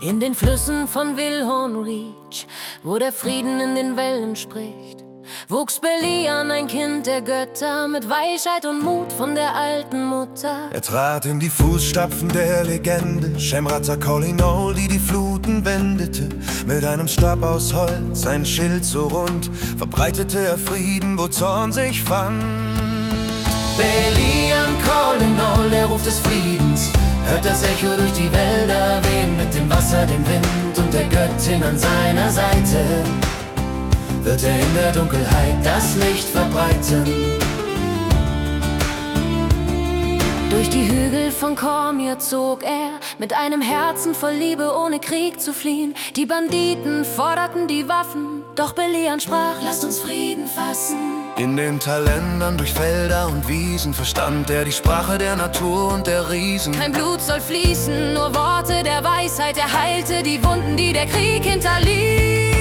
In den Flüssen von Wilhorn Reach, wo der Frieden in den Wellen spricht, wuchs Belian, ein Kind der Götter, mit Weisheit und Mut von der alten Mutter. Er trat in die Fußstapfen der Legende, Shemraza Kolinol, die Fluten wendete. Mit einem Stab aus Holz, ein Schild so rund, verbreitete er Frieden, wo Zorn sich fand. Belian Kolinol, der Ruf des Friedens, hört das Echo durch die Wälder wehen, mit dem Wasser, dem Wind und der Göttin an seiner Seite. Wird er in der Dunkelheit das Licht verbreiten. Durch die Hügel von Cormyr zog er, mit einem Herzen voll Liebe, ohne Krieg zu fliehen. Die Banditen forderten die Waffen, doch Belian sprach: Lasst uns Frieden fassen. In den Talendern durch Felder und Wiesen verstand er die Sprache der Natur und der Riesen. Kein Blut soll fließen, nur Worte der Weisheit. Er heilte die Wunden, die der Krieg hinterließ.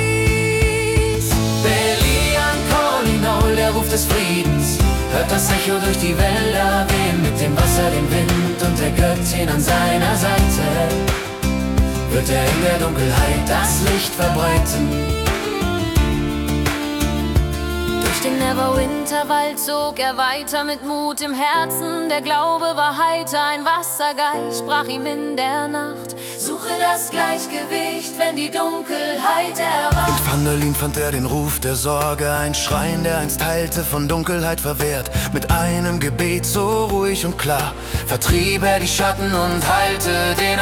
Belian Kolinol, der Ruf des Friedens, hört das Echo durch die Wälder wehen, mit dem Wasser, dem Wind und der Göttin an seiner Seite. Wird er in der Dunkelheit das Licht verbreiten. Durch den Neverwinterwald zog er weiter mit Mut im Herzen. Der Glaube war heiter, ein Wassergeist sprach ihm in der Nacht: Suche das Gleichgewicht, wenn die Dunkelheit erwacht. In Phandalin fand er den Ruf der Sorge, ein Schrein, der einst heilte, von Dunkelheit verwehrt. Mit einem Gebet so ruhig und klar vertrieb er die Schatten und heilte den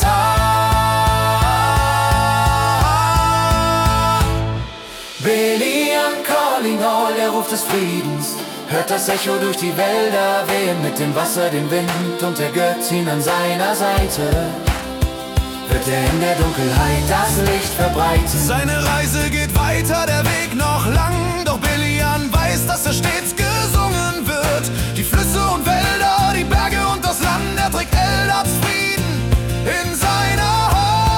Altar. Belian Kolinol, der Ruf des Friedens, hört das Echo durch die Wälder wehen, mit dem Wasser, dem Wind und der Göttin an seiner Seite. Wird er in der Dunkelheit das Licht verbreiten. Seine Reise geht weiter, der Weg noch lang, doch Belian weiß, dass er stets gesungen wird. Die Flüsse und Wälder, die Berge und das Land, er trägt Eldads Frieden in seiner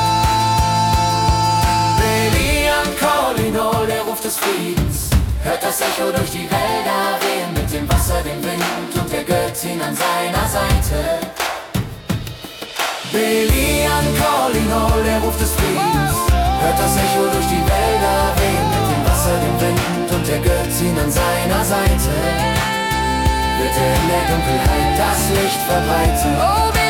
Hand. Belian Kolinol, der Ruf des Friedens, hört das Echo durch die Wälder wehen, mit dem Wasser, dem Wind und der Göttin an seiner Seite. Belian Kolinol, der Ruf des Friedens, hört das Echo durch die Wälder wehen, mit dem Wasser, dem Wind und der Göttin an seiner Seite. Wird er in der Dunkelheit das Licht verbreiten. Oh,